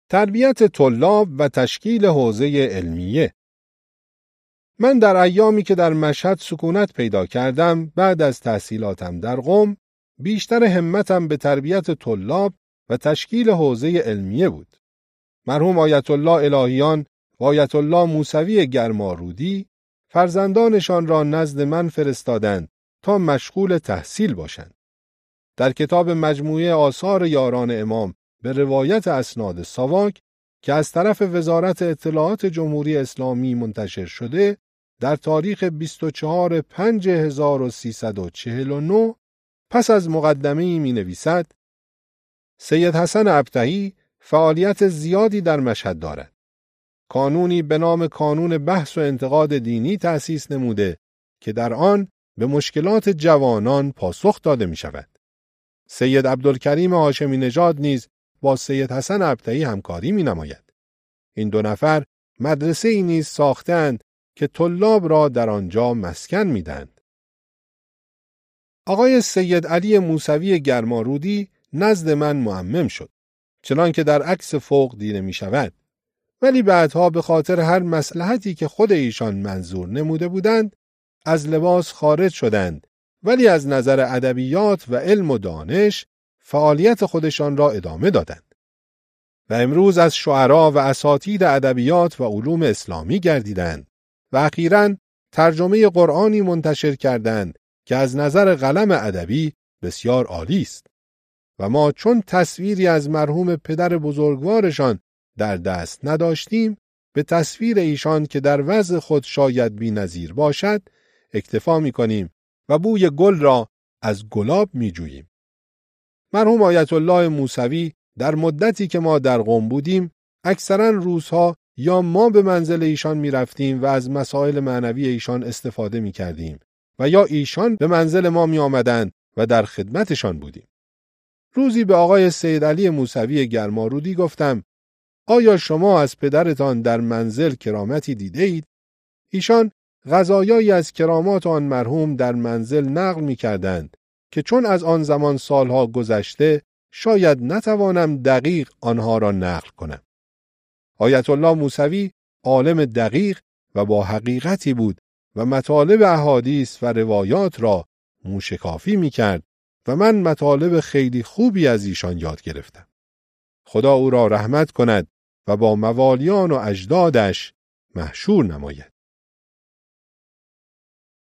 تربیت طلاب و تشکیل حوزه علمیه. من در ایامی که در مشهد سکونت پیدا کردم بعد از تحصیلاتم در قم، بیشتر همتم به تربیت طلاب و تشکیل حوزه علمیه بود. مرحوم آیت الله الهیان و آیت الله موسوی گرمارودی فرزندانشان را نزد من فرستادند تا مشغول تحصیل باشند. در کتاب مجموعه آثار یاران امام به روایت اسناد ساواک که از طرف وزارت اطلاعات جمهوری اسلامی منتشر شده، در تاریخ 24/5/1349 پس از مقدمه‌ای می‌نویسد: سید حسن ابطحی فعالیت زیادی در مشهد دارد. کانونی به نام کانون بحث و انتقاد دینی تأسیس نموده که در آن به مشکلات جوانان پاسخ داده می شود. سید عبدالکریم هاشمی نژاد نیز با سید حسن ابطحی همکاری می نماید. این دو نفر مدرسه ای نیز ساختند که طلاب را در آنجا مسکن می دهند. آقای سید علی موسوی گرمارودی نزد من معمم شد، چنان که در عکس فوق دیده می شود. ولی بعدها به خاطر هر مصلحتی که خود ایشان منظور نموده بودند، از لباس خارج شدند، ولی از نظر ادبیات و علم و دانش فعالیت خودشان را ادامه دادند. و امروز از شعرا و اساتید ادبیات و علوم اسلامی گردیدند و اخیراً ترجمه قرآنی منتشر کردند که از نظر قلم ادبی بسیار عالی است. و ما چون تصویری از مرحوم پدر بزرگوارشان در دست نداشتیم، به تصویر ایشان که در وضع خود شاید بی‌نظیر باشد اکتفا می‌کنیم و بوی گل را از گلاب می‌جوییم. مرحوم آیت الله موسوی در مدتی که ما در قم بودیم، اکثراً روزها یا ما به منزل ایشان می‌رفتیم و از مسائل معنوی ایشان استفاده می‌کردیم و یا ایشان به منزل ما می‌آمدند و در خدمتشان بودیم. روزی به آقای سید علی موسوی گرمارودی گفتم: آیا شما از پدرتان در منزل کرامتی دیده اید؟ ایشان غذایایی از کرامات آن مرحوم در منزل نقل می کردند که چون از آن زمان سالها گذشته شاید نتوانم دقیق آنها را نقل کنم. آیت الله موسوی عالم دقیق و با حقیقتی بود و مطالب احادیث و روایات را موشکافی می کرد و من مطالب خیلی خوبی از ایشان یاد گرفتم. خدا او را رحمت کند و با موالیان و اجدادش محشور نماید.